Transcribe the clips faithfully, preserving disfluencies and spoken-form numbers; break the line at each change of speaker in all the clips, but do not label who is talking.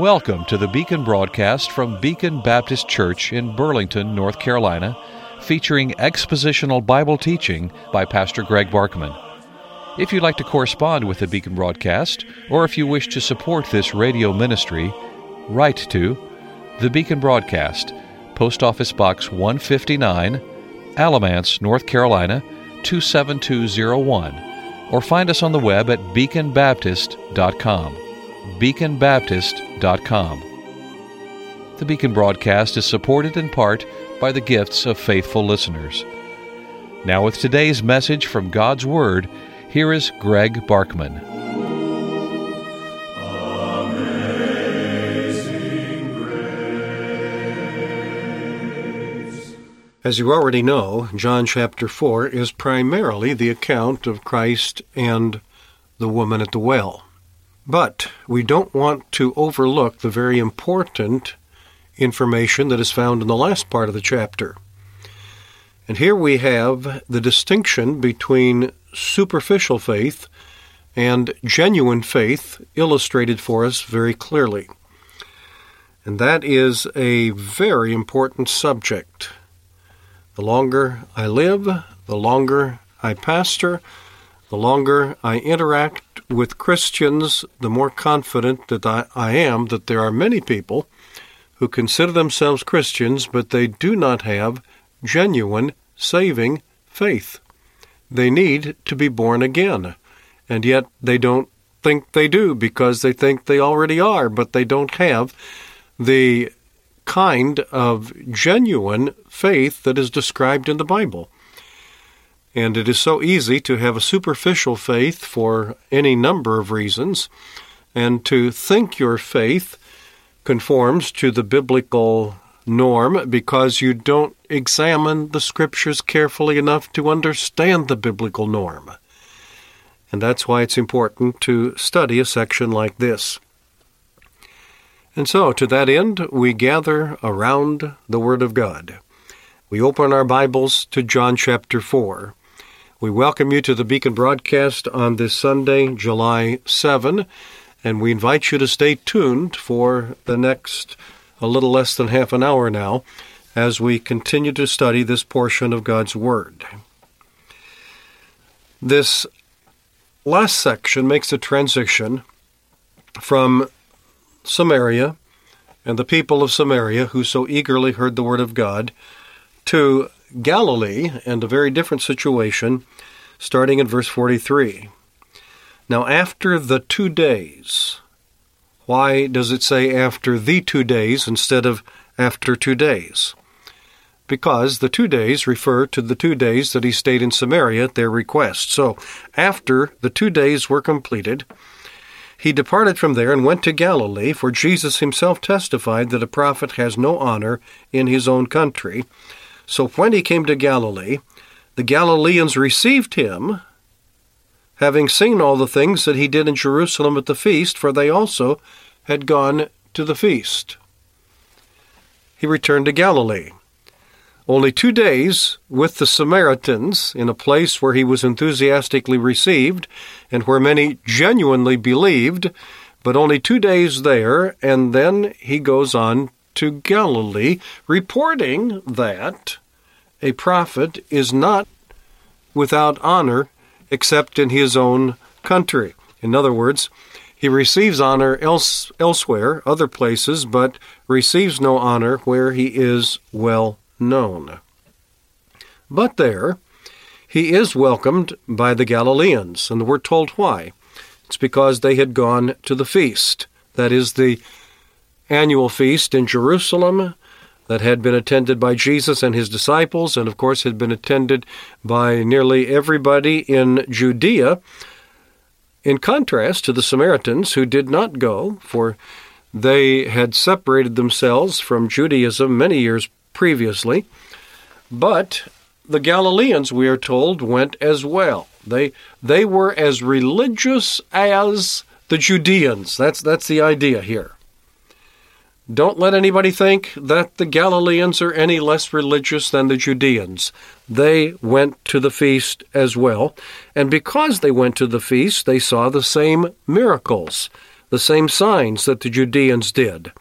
Welcome to the Beacon broadcast from Beacon Baptist Church in Burlington, North Carolina, featuring expositional Bible teaching by Pastor Greg Barkman. If you'd like to correspond with the Beacon broadcast, or if you wish to support this radio ministry, write to the Beacon Broadcast, Post Office Box one fifty-nine, Alamance, North Carolina, two seven two zero one, or find us on the web at beacon baptist dot com. beacon baptist dot com. The Beacon broadcast is supported in part by the gifts of faithful listeners. Now with today's message from God's Word, here is Greg Barkman.
As you already know, John chapter four is primarily the account of Christ and the woman at the well. But we don't want to overlook the very important information that is found in the last part of the chapter. And here we have the distinction between superficial faith and genuine faith illustrated for us very clearly. And that is a very important subject. The longer I live, the longer I pastor, the longer I interact with Christians, the more confident that I, I am that there are many people who consider themselves Christians, but they do not have genuine, saving faith. They need to be born again, and yet they don't think they do because they think they already are, but they don't have the kind of genuine faith that is described in the Bible. And it is so easy to have a superficial faith for any number of reasons, and to think your faith conforms to the biblical norm because you don't examine the Scriptures carefully enough to understand the biblical norm. And that's why it's important to study a section like this. And so, to that end, we gather around the Word of God. We open our Bibles to John chapter four. We welcome you to the Beacon broadcast on this Sunday, July seventh, and we invite you to stay tuned for the next a little less than half an hour now as we continue to study this portion of God's Word. This last section makes a transition from Samaria and the people of Samaria who so eagerly heard the Word of God to Galilee and a very different situation, starting in verse forty-three. Now after the two days, why does it say after the two days instead of after two days? Because the two days refer to the two days that he stayed in Samaria at their request. So after the two days were completed, he departed from there and went to Galilee, for Jesus himself testified that a prophet has no honor in his own country. So when he came to Galilee, the Galileans received him, having seen all the things that he did in Jerusalem at the feast, for they also had gone to the feast. He returned to Galilee. Only two days with the Samaritans in a place where he was enthusiastically received and where many genuinely believed, but only two days there, and then he goes on to Galilee, reporting that a prophet is not without honor except in his own country. In other words, he receives honor else, elsewhere, other places, but receives no honor where he is well known. But there, he is welcomed by the Galileans, and we're told why. It's because they had gone to the feast. That is the annual feast in Jerusalem that had been attended by Jesus and his disciples, and of course had been attended by nearly everybody in Judea, in contrast to the Samaritans who did not go, for they had separated themselves from Judaism many years previously. But the Galileans, we are told, went as well. They they were as religious as the Judeans. That's that's the idea here. Don't let anybody think that the Galileans are any less religious than the Judeans. They went to the feast as well, and because they went to the feast, they saw the same miracles the same signs that the Judeans did.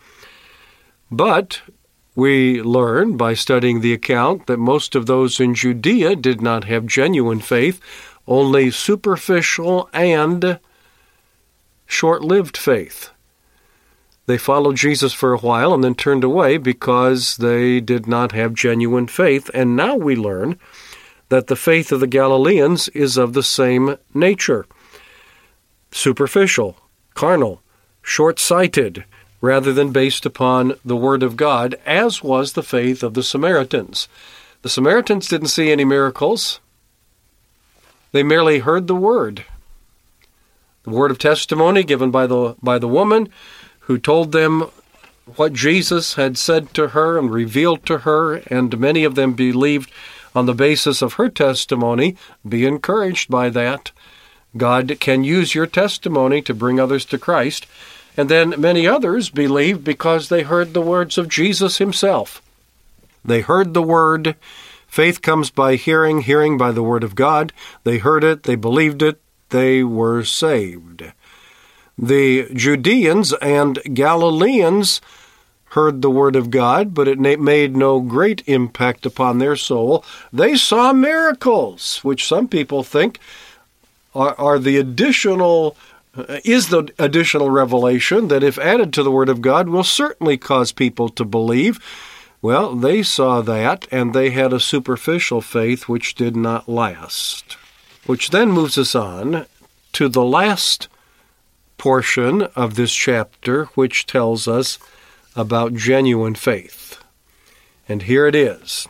But we learn by studying the account that most of those in Judea did not have genuine faith, only superficial and short-lived faith. They followed Jesus for a while and then turned away because they did not have genuine faith. And now we learn that the faith of the Galileans is of the same nature. Superficial, carnal, short-sighted, rather than based upon the Word of God, as was the faith of the Samaritans. The Samaritans didn't see any miracles. They merely heard the Word. The word of testimony given by the by the woman who told them what Jesus had said to her and revealed to her, and many of them believed on the basis of her testimony. Be encouraged by that. God can use your testimony to bring others to Christ. And then many others believed because they heard the words of Jesus himself. They heard the word. Faith comes by hearing, hearing by the word of God. They heard it, they believed it, they were saved. The Judeans and Galileans heard the word of God, but it made no great impact upon their soul. They saw miracles, which some people think are, are the additional, uh, is the additional revelation that, if added to the word of God, will certainly cause people to believe. Well, they saw that, and they had a superficial faith which did not last. Which then moves us on to the last portion of this chapter, which tells us about genuine faith. And here it is.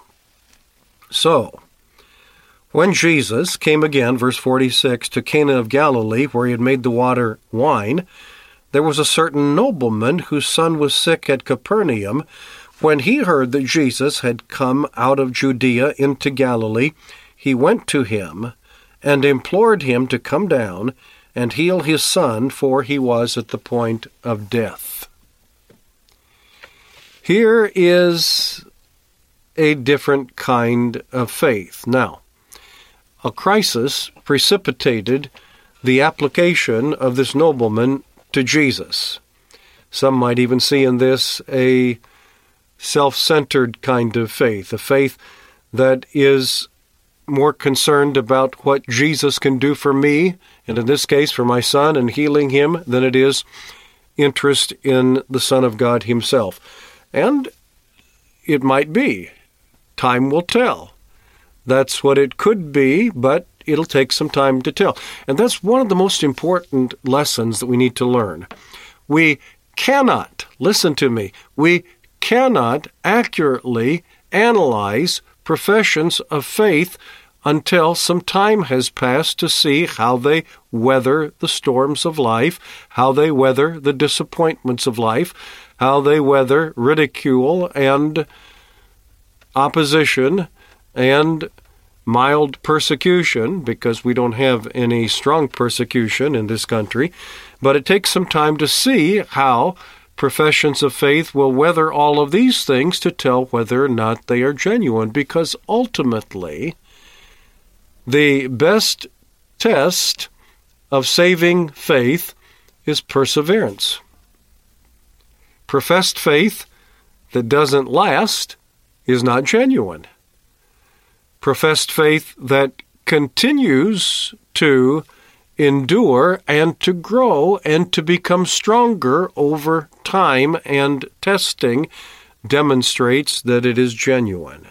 So, when Jesus came again, verse forty-six, to Cana of Galilee, where he had made the water wine, there was a certain nobleman whose son was sick at Capernaum. When he heard that Jesus had come out of Judea into Galilee, he went to him and implored him to come down and heal his son, for he was at the point of death. Here is a different kind of faith. Now, a crisis precipitated the application of this nobleman to Jesus. Some might even see in this a self-centered kind of faith, a faith that is more concerned about what Jesus can do for me, and in this case for my son and healing him, than it is interest in the Son of God himself. And it might be. Time will tell. That's what it could be, but it'll take some time to tell. And that's one of the most important lessons that we need to learn. We cannot, listen to me, we cannot accurately analyze professions of faith until some time has passed to see how they weather the storms of life, how they weather the disappointments of life, how they weather ridicule and opposition and mild persecution, because we don't have any strong persecution in this country. But it takes some time to see how professions of faith will weather all of these things to tell whether or not they are genuine, because ultimately the best test of saving faith is perseverance. Professed faith that doesn't last is not genuine. Professed faith that continues to endure and to grow and to become stronger over time and testing demonstrates that it is genuine.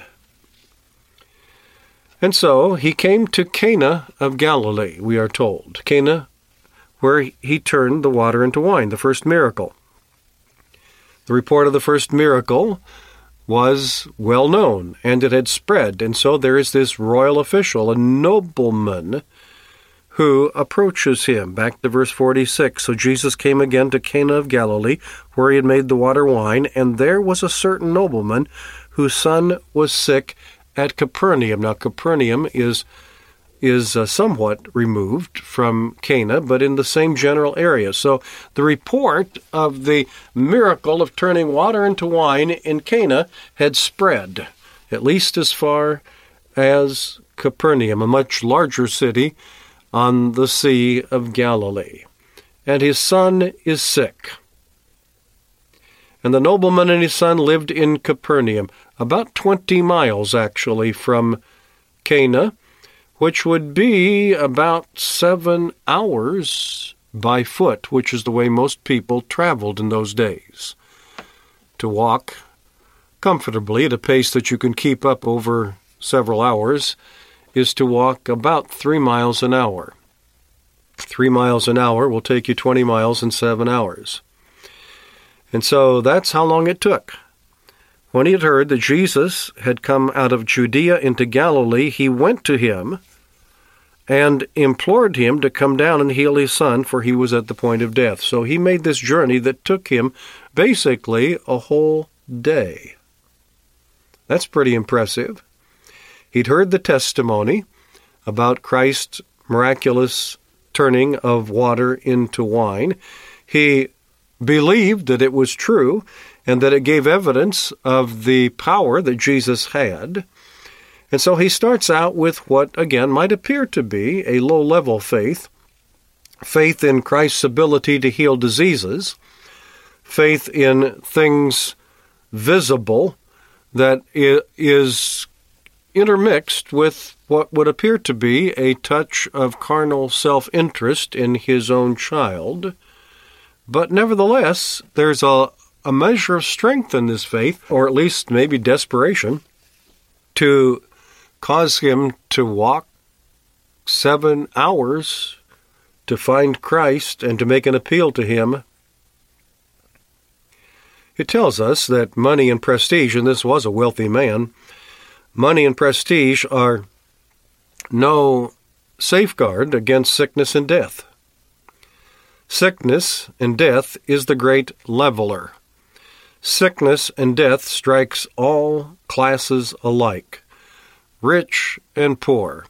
And so he came to Cana of Galilee, we are told. Cana, where he turned the water into wine, the first miracle. The report of the first miracle was well known, and it had spread. And so there is this royal official, a nobleman, who approaches him. Back to verse forty-six. So Jesus came again to Cana of Galilee, where he had made the water wine, and there was a certain nobleman whose son was sick at Capernaum. Now, Capernaum is is uh, somewhat removed from Cana, but in the same general area. So the report of the miracle of turning water into wine in Cana had spread, at least as far as Capernaum, a much larger city on the Sea of Galilee. and his son is sick. And the nobleman and his son lived in Capernaum, about twenty miles, actually, from Cana, which would be about seven hours by foot, which is the way most people traveled in those days. To walk comfortably at a pace that you can keep up over several hours is to walk about three miles an hour. Three miles an hour will take you twenty miles in seven hours. And so that's how long it took. When he had heard that Jesus had come out of Judea into Galilee, he went to him and implored him to come down and heal his son, for he was at the point of death. So he made this journey that took him basically a whole day. That's pretty impressive. He'd heard the testimony about Christ's miraculous turning of water into wine. He believed that it was true and that it gave evidence of the power that Jesus had. And so he starts out with what, again, might appear to be a low-level faith, faith in Christ's ability to heal diseases, faith in things visible that is intermixed with what would appear to be a touch of carnal self-interest in his own child. But nevertheless, there's a, a measure of strength in this faith, or at least maybe desperation, to cause him to walk seven hours to find Christ and to make an appeal to him. It tells us that money and prestige, and this was a wealthy man, money and prestige are no safeguard against sickness and death. Sickness and death is the great leveler. Sickness and death strikes all classes alike, rich and poor,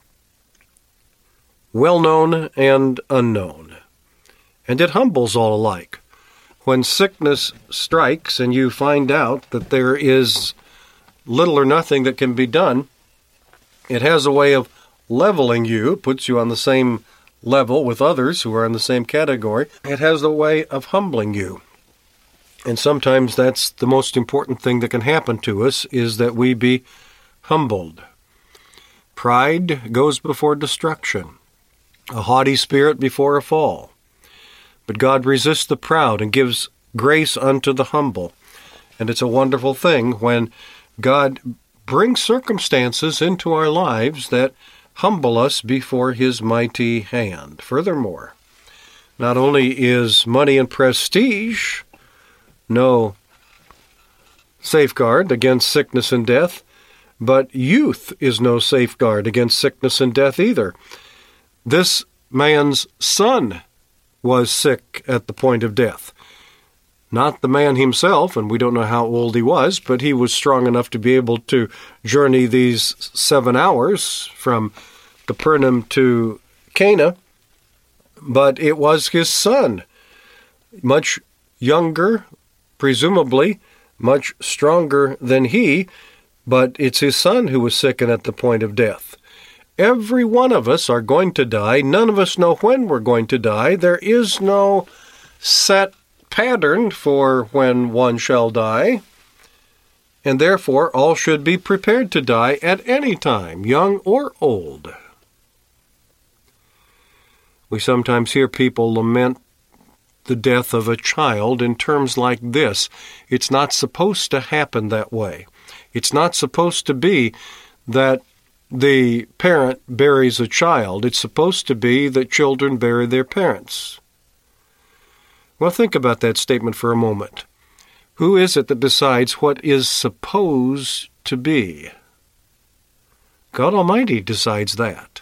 well-known and unknown, and it humbles all alike. When sickness strikes and you find out that there is little or nothing that can be done, it has a way of leveling you, puts you on the same level with others who are in the same category. It has a way of humbling you. And sometimes that's the most important thing that can happen to us, is that we be humbled. Pride goes before destruction, a haughty spirit before a fall. But God resists the proud and gives grace unto the humble. And it's a wonderful thing when God brings circumstances into our lives that humble us before his mighty hand. Furthermore, not only is money and prestige no safeguard against sickness and death, but youth is no safeguard against sickness and death either. This man's son was sick at the point of death. Not the man himself, and we don't know how old he was, but he was strong enough to be able to journey these seven hours from Capernaum to Cana. But it was his son, much younger, presumably much stronger than he, but it's his son who was sick and at the point of death. Every one of us are going to die. None of us know when we're going to die. There is no set pattern for when one shall die, and therefore all should be prepared to die at any time, young or old. We sometimes hear people lament the death of a child in terms like this. It's not supposed to happen that way. It's not supposed to be that the parent buries a child. It's supposed to be that children bury their parents. Well, think about that statement for a moment. Who is it that decides what is supposed to be? God Almighty decides that.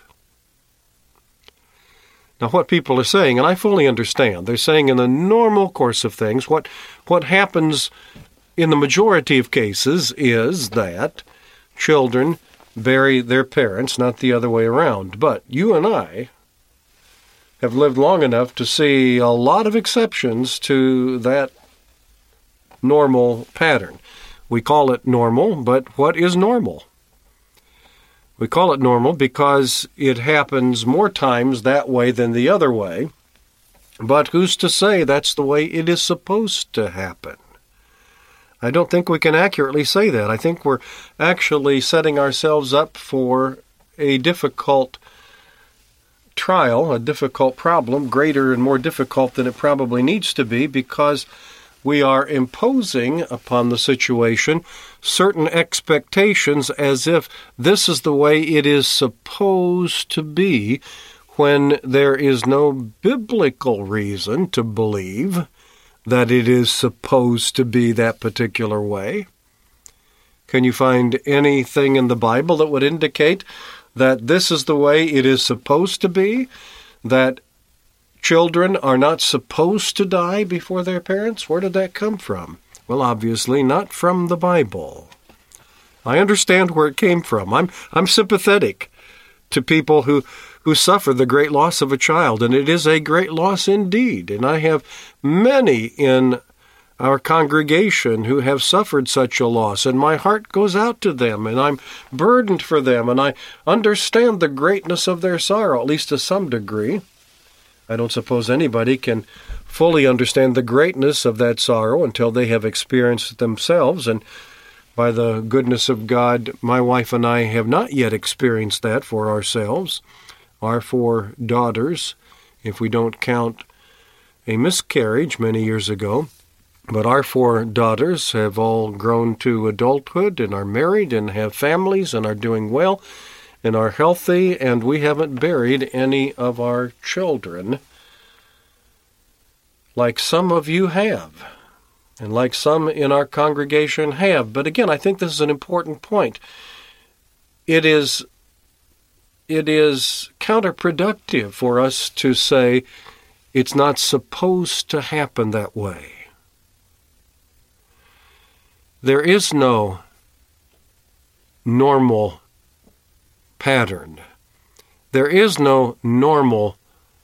Now, what people are saying, and I fully understand, they're saying in the normal course of things, what, what happens in the majority of cases is that children bury their parents, not the other way around. But you and I have lived long enough to see a lot of exceptions to that normal pattern. We call it normal, but what is normal? We call it normal because it happens more times that way than the other way. But who's to say that's the way it is supposed to happen? I don't think we can accurately say that. I think we're actually setting ourselves up for a difficult trial, a difficult problem, greater and more difficult than it probably needs to be, because we are imposing upon the situation certain expectations as if this is the way it is supposed to be, when there is no biblical reason to believe that it is supposed to be that particular way. Can you find anything in the Bible that would indicate that this is the way it is supposed to be, that children are not supposed to die before their parents? Where did that come from? Well, obviously not from the Bible. I understand where it came from. I'm I'm sympathetic to people who, who suffer the great loss of a child, and it is a great loss indeed. And I have many in our congregation who have suffered such a loss, and my heart goes out to them, and I'm burdened for them, and I understand the greatness of their sorrow, at least to some degree. I don't suppose anybody can fully understand the greatness of that sorrow until they have experienced it themselves, and by the goodness of God, my wife and I have not yet experienced that for ourselves. Our four daughters, if we don't count a miscarriage many years ago, but our four daughters have all grown to adulthood and are married and have families and are doing well and are healthy, and we haven't buried any of our children like some of you have, and like some in our congregation have. But again, I think this is an important point. It is, it is counterproductive for us to say it's not supposed to happen that way. There is no normal pattern. There is no normal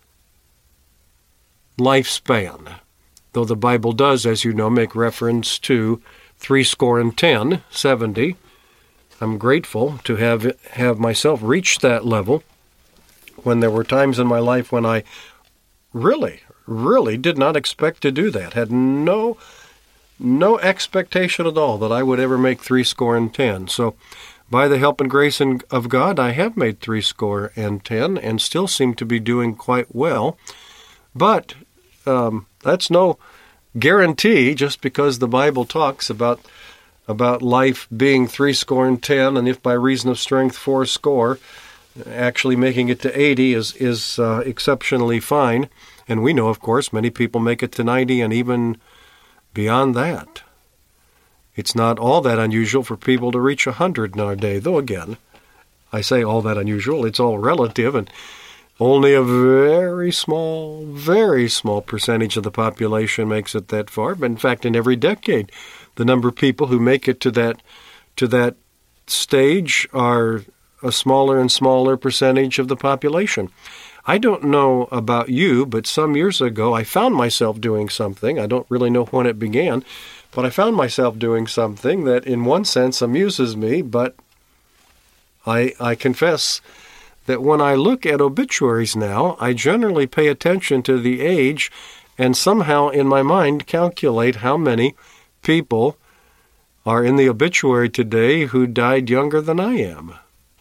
lifespan, though the Bible does, as you know, make reference to three score and ten, seventy. I'm grateful to have have myself reached that level when there were times in my life when I really, really did not expect to do that, had no no expectation at all that I would ever make three score and ten. So by the help and grace of God, I have made three score and ten and still seem to be doing quite well. But um, that's no guarantee, just because the Bible talks about about life being three score and ten, and if by reason of strength four score, actually making it to eighty is, is uh, exceptionally fine. And we know, of course, many people make it to ninety and even beyond that. It's not all that unusual for people to reach one hundred in our day, though again, I say all that unusual, it's all relative, and only a very small, very small percentage of the population makes it that far. But in fact, in every decade, the number of people who make it to that to that stage are a smaller and smaller percentage of the population. I don't know about you, but some years ago I found myself doing something. I don't really know when it began, but I found myself doing something that in one sense amuses me, but I, I confess that when I look at obituaries now, I generally pay attention to the age and somehow in my mind calculate how many people are in the obituary today who died younger than I am.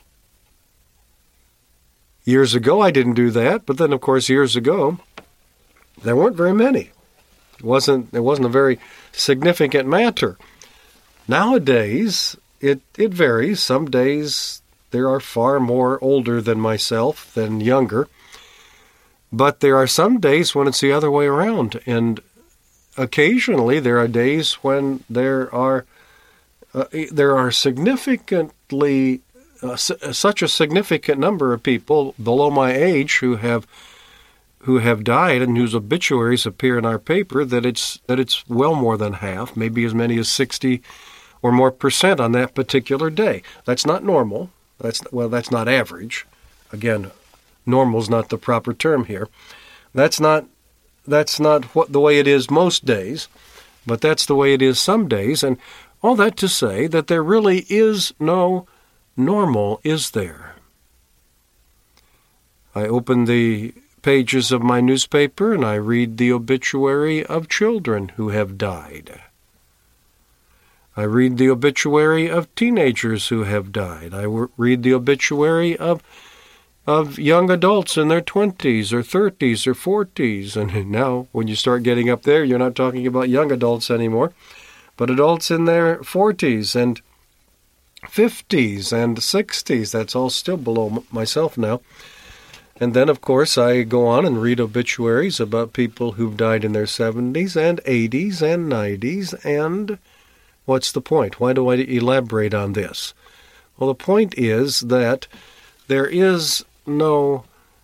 Years ago, I didn't do that, but then, of course, years ago, there weren't very many. It wasn't, it wasn't a very significant matter. Nowadays, it, it varies. Some days there are far more older than myself than younger, but there are some days when it's the other way around, and occasionally there are days when there are uh, there are significantly Uh, such a significant number of people below my age who have who have died and whose obituaries appear in our paper that it's that it's well more than half, maybe as many as sixty or more percent on that particular day. That's not normal. That's well, that's not average. Again, normal is not the proper term here. That's not that's not what the way it is most days, but that's the way it is some days. And all that to say that there really is no normal, is there? I opened the pages of my newspaper and I read the obituary of children who have died. I read the obituary of teenagers who have died. I read the obituary of of young adults in their twenties or thirties or forties. And now, when you start getting up there, you're not talking about young adults anymore, but adults in their forties and fifties and sixties. That's all still below myself now. And then, of course, I go on and read obituaries about people who've died in their seventies and eighties and nineties. And what's the point? Why do I elaborate on this? Well, the point is that there is no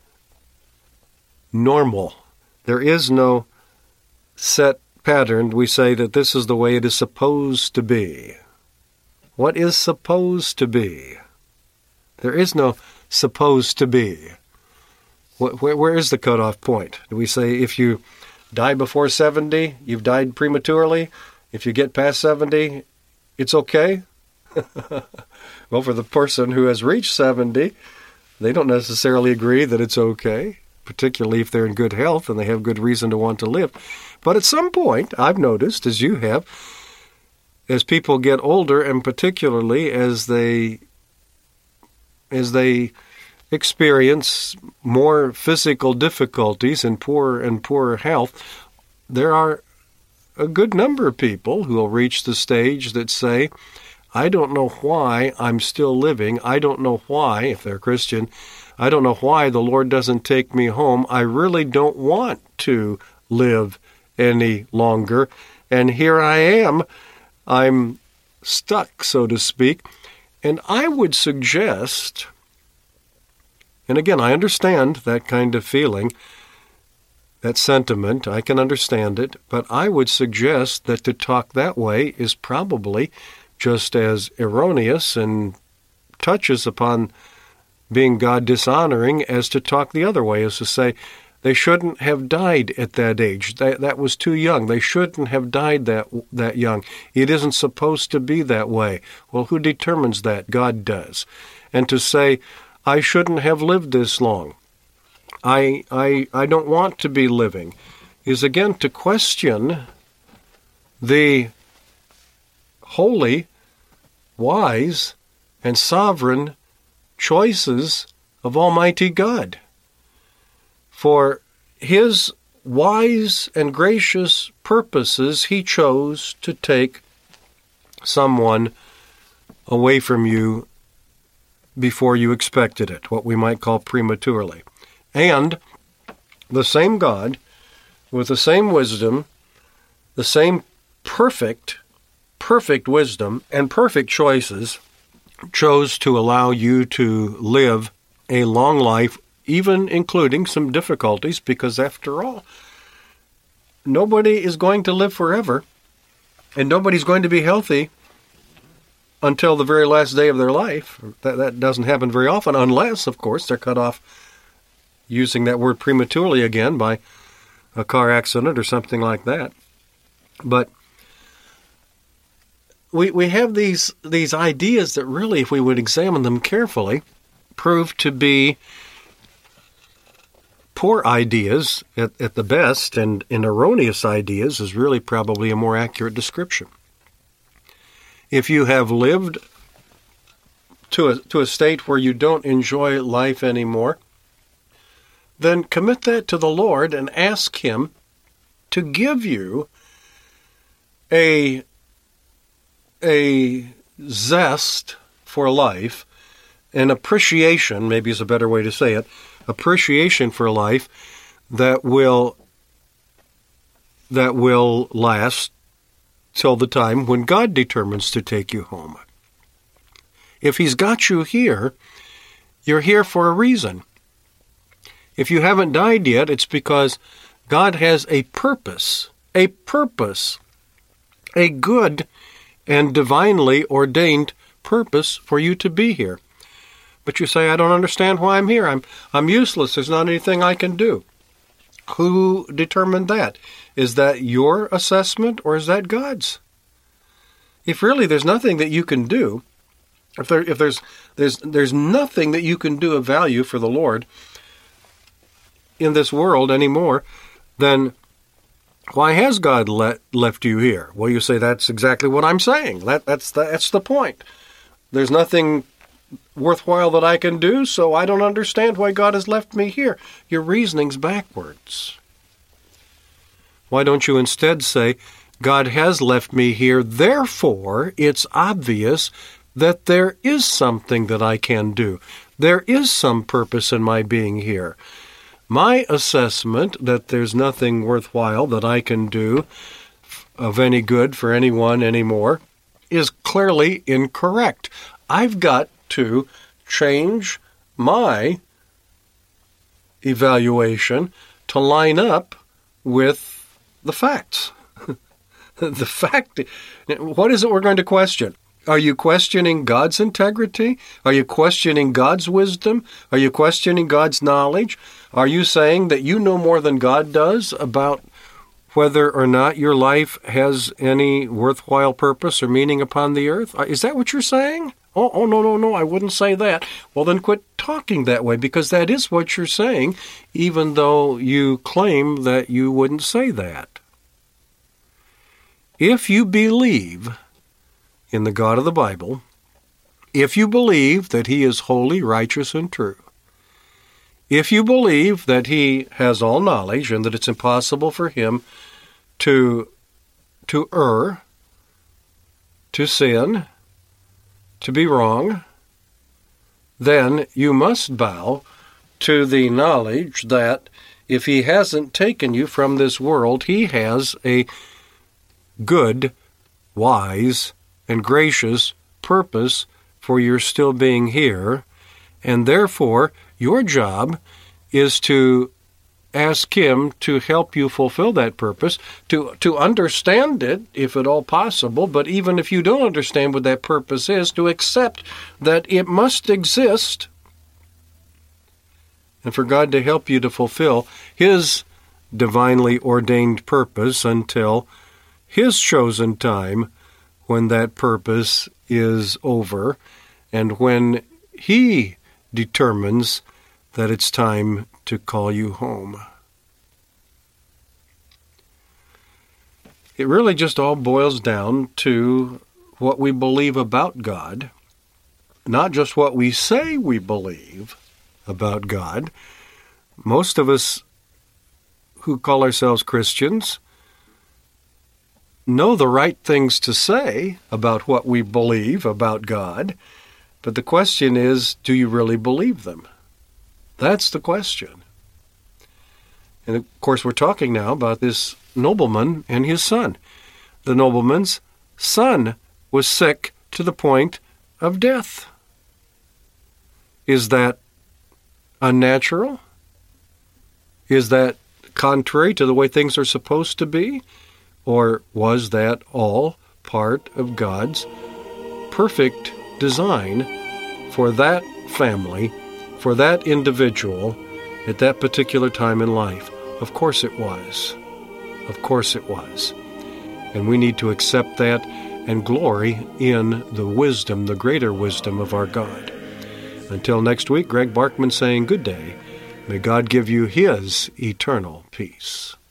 normal. There is no set pattern. We say that this is the way it is supposed to be. What is supposed to be? There is no supposed to be. Where, where is the cutoff point? Do we say if you die before seventy, you've died prematurely? If you get past seventy, it's okay? Well, for the person who has reached seventy, they don't necessarily agree that it's okay, particularly if they're in good health and they have good reason to want to live. But at some point, I've noticed, as you have, as people get older, and particularly as they as they experience more physical difficulties and poor and poorer health, there are a good number of people who will reach the stage that say, I don't know why I'm still living. I don't know why, if they're Christian, I don't know why the Lord doesn't take me home. I really don't want to live any longer. And here I am. I'm stuck, so to speak. And I would suggest, and again, I understand that kind of feeling, that sentiment. I can understand it. But I would suggest that to talk that way is probably just as erroneous and touches upon being God dishonoring as to talk the other way, as to say they shouldn't have died at that age. That, that was too young. They shouldn't have died that that young. It isn't supposed to be that way. Well, who determines that? God does. And to say, I shouldn't have lived this long. I I I don't want to be living, is again to question the holy, wise, and sovereign choices of Almighty God. For His wise and gracious purposes, He chose to take someone away from you before you expected it, what we might call prematurely. And the same God, with the same wisdom, the same perfect perfect wisdom and perfect choices, chose to allow you to live a long life, even including some difficulties, because after all, nobody is going to live forever, and nobody's going to be healthy until the very last day of their life. That, that doesn't happen very often, unless, of course, they're cut off, using that word prematurely again, by a car accident or something like that. But We we have these these ideas that really, if we would examine them carefully, prove to be poor ideas at, at the best, and, and erroneous ideas is really probably a more accurate description. If you have lived to a, to a state where you don't enjoy life anymore, then commit that to the Lord and ask Him to give you a a zest for life, an appreciation, maybe is a better way to say it, appreciation for life that will that will last till the time when God determines to take you home. If He's got you here, you're here for a reason. If you haven't died yet, it's because God has a purpose, a purpose, a good and divinely ordained purpose for you to be here. But you say, I don't understand why I'm here. I'm I'm useless. There's not anything I can do. Who determined that? Is that your assessment, or is that God's? If really there's nothing that you can do, if there if there's there's there's nothing that you can do of value for the Lord, in this world anymore, then why has God let, left you here? Well, you say, that's exactly what I'm saying. That, that's, the, that's the point. There's nothing worthwhile that I can do, so I don't understand why God has left me here. Your reasoning's backwards. Why don't you instead say, God has left me here, therefore it's obvious that there is something that I can do. There is some purpose in my being here. My assessment that there's nothing worthwhile that I can do of any good for anyone anymore is clearly incorrect. I've got to change my evaluation to line up with the facts. The fact, what is it we're going to question? Are you questioning God's integrity? Are you questioning God's wisdom? Are you questioning God's knowledge? Are you saying that you know more than God does about whether or not your life has any worthwhile purpose or meaning upon the earth? Is that what you're saying? Oh, oh, no, no, no, I wouldn't say that. Well, then quit talking that way, because that is what you're saying, even though you claim that you wouldn't say that. If you believe in the God of the Bible, if you believe that He is holy, righteous, and true, if you believe that He has all knowledge and that it's impossible for Him to, to err, to sin, to be wrong, then you must bow to the knowledge that if He hasn't taken you from this world, He has a good, wise, and gracious purpose for your still being here, and therefore your job is to ask Him to help you fulfill that purpose, to, to understand it, if at all possible, but even if you don't understand what that purpose is, to accept that it must exist, and for God to help you to fulfill His divinely ordained purpose until His chosen time, when that purpose is over, and when He determines that it's time to call you home. It really just all boils down to what we believe about God, not just what we say we believe about God. Most of us who call ourselves Christians know the right things to say about what we believe about God, but the question is, do you really believe them? That's the question. And of course, we're talking now about this nobleman and his son. The nobleman's son was sick to the point of death. Is that unnatural? Is that contrary to the way things are supposed to be? Or was that all part of God's perfect design for that family, for that individual, at that particular time in life? Of course it was. Of course it was. And we need to accept that and glory in the wisdom, the greater wisdom of our God. Until next week, Greg Barkman saying good day. May God give you His eternal peace.